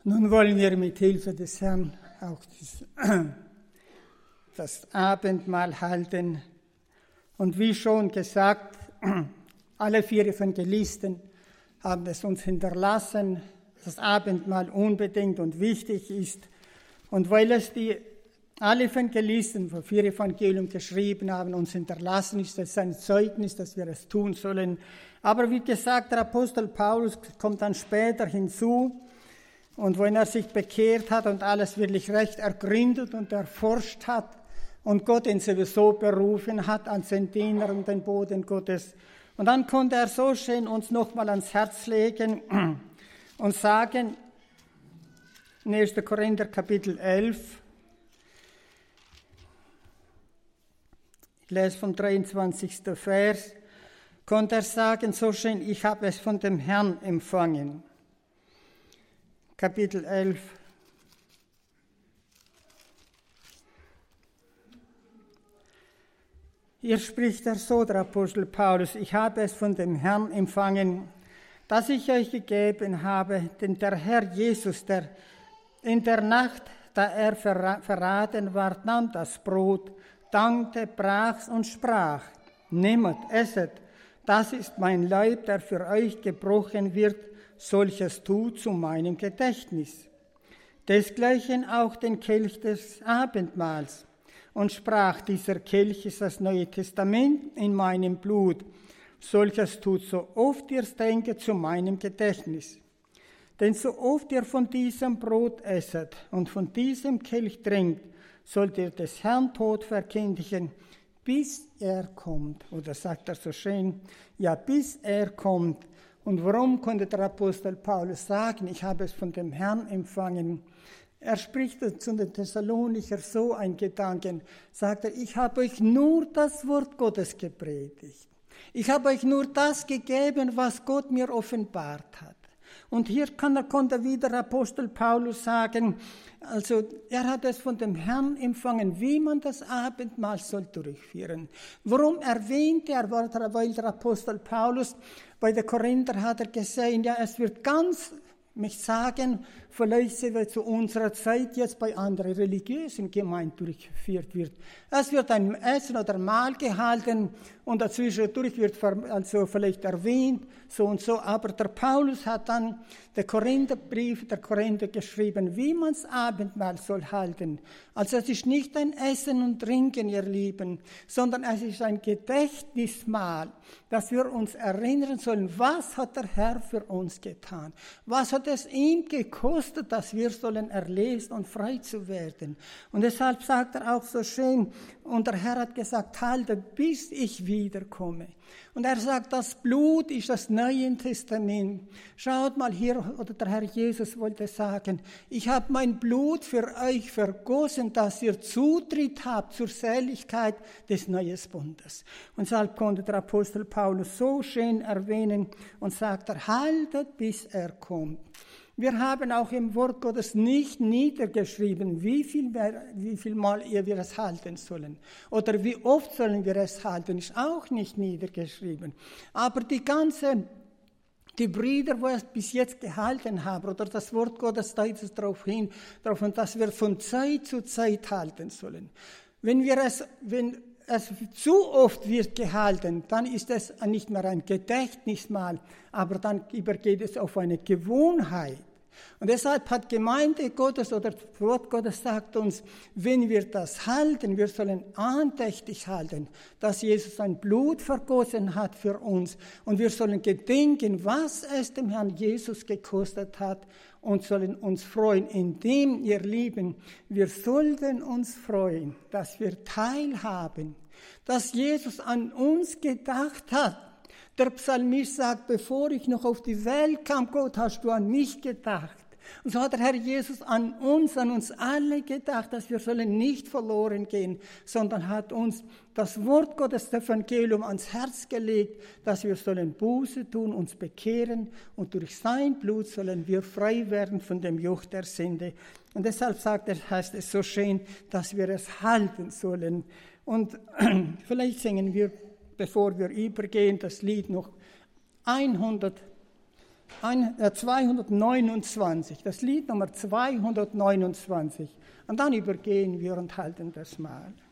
Nun wollen wir mit Hilfe des Herrn auch das Abendmahl halten. Und wie schon gesagt, alle 4 Evangelisten haben es uns hinterlassen, dass das Abendmahl unbedingt und wichtig ist. Und weil es alle Evangelisten von 4 Evangelien geschrieben haben, uns hinterlassen, ist es ein Zeugnis, dass wir es tun sollen. Aber wie gesagt, der Apostel Paulus kommt dann später hinzu. Und wenn er sich bekehrt hat und alles wirklich recht ergründet und erforscht hat und Gott ihn sowieso berufen hat als den Diener und den Boten Gottes, und dann konnte er so schön uns nochmal ans Herz legen und sagen, in 1. Korinther Kapitel 11, ich lese vom 23. Vers, konnte er sagen, so schön, ich habe es von dem Herrn empfangen. Kapitel 11. Hier spricht er so, der Apostel Paulus, ich habe es von dem Herrn empfangen, dass ich euch gegeben habe, denn der Herr Jesus, der in der Nacht, da er verraten war, nahm das Brot, dankte, brach's und sprach, nehmet, esset, das ist mein Leib, der für euch gebrochen wird, solches tut zu meinem Gedächtnis. Desgleichen auch den Kelch des Abendmahls und sprach, dieser Kelch ist das Neue Testament in meinem Blut. Solches tut so oft ihr es denket zu meinem Gedächtnis. Denn so oft ihr von diesem Brot esset und von diesem Kelch trinkt, sollt ihr des Herrn Tod verkündigen, bis er kommt. Oder sagt er so schön, ja, bis er kommt. Und warum konnte der Apostel Paulus sagen, ich habe es von dem Herrn empfangen? Er spricht zu den Thessalonicher so ein Gedanken, sagt er, ich habe euch nur das Wort Gottes gepredigt. Ich habe euch nur das gegeben, was Gott mir offenbart hat. Und hier konnte wieder Apostel Paulus sagen, also er hat es von dem Herrn empfangen, wie man das Abendmahl soll durchführen. Warum erwähnte er, weil der Apostel Paulus bei der Korinther hat er gesehen, ja, es wird ganz, mich sagen, vielleicht zu unserer Zeit jetzt bei anderen religiösen Gemeinden durchgeführt wird. Es wird ein Essen oder Mahl gehalten und dazwischendurch wird also vielleicht erwähnt, so und so. Aber der Paulus hat dann den Korintherbrief der Korinther geschrieben, wie man das Abendmahl soll halten. Also es ist nicht ein Essen und Trinken, ihr Lieben, sondern es ist ein Gedächtnismahl, dass wir uns erinnern sollen, was hat der Herr für uns getan? Was hat es ihm gekostet, dass wir sollen erlöst und frei zu werden? Und deshalb sagt er auch so schön, und der Herr hat gesagt, halte, bis ich wiederkomme. Und er sagt, das Blut ist das Neue Testament. Schaut mal hier, oder der Herr Jesus wollte sagen, ich habe mein Blut für euch vergossen, dass ihr Zutritt habt zur Seligkeit des Neuen Bundes. Und deshalb konnte der Apostel Paulus so schön erwähnen und sagt, haltet, bis er kommt. Wir haben auch im Wort Gottes nicht niedergeschrieben, wie viel Mal wir es halten sollen. Oder wie oft sollen wir es halten, ist auch nicht niedergeschrieben. Aber die Brüder, die es bis jetzt gehalten haben, oder das Wort Gottes deutet darauf hin, dass wir von Zeit zu Zeit halten sollen. Wenn es zu oft wird gehalten, dann ist es nicht mehr ein Gedächtnismahl, aber dann übergeht es auf eine Gewohnheit. Und deshalb hat Gemeinde Gottes oder das Wort Gottes sagt uns, wenn wir das halten, wir sollen andächtig halten, dass Jesus sein Blut vergossen hat für uns. Und wir sollen gedenken, was es dem Herrn Jesus gekostet hat und sollen uns freuen. Indem, ihr Lieben, wir sollten uns freuen, dass wir teilhaben, dass Jesus an uns gedacht hat. Der Psalmist sagt, bevor ich noch auf die Welt kam, Gott, hast du an mich gedacht. Und so hat der Herr Jesus an uns alle gedacht, dass wir sollen nicht verloren gehen, sondern hat uns das Wort Gottes, das Evangelium ans Herz gelegt, dass wir sollen Buße tun, uns bekehren und durch sein Blut sollen wir frei werden von dem Joch der Sünde. Und deshalb heißt es so schön, dass wir es halten sollen. Und vielleicht singen wir, bevor wir übergehen, das Lied noch 100 229, das Lied Nummer 229. Und dann übergehen wir und halten das Mahl.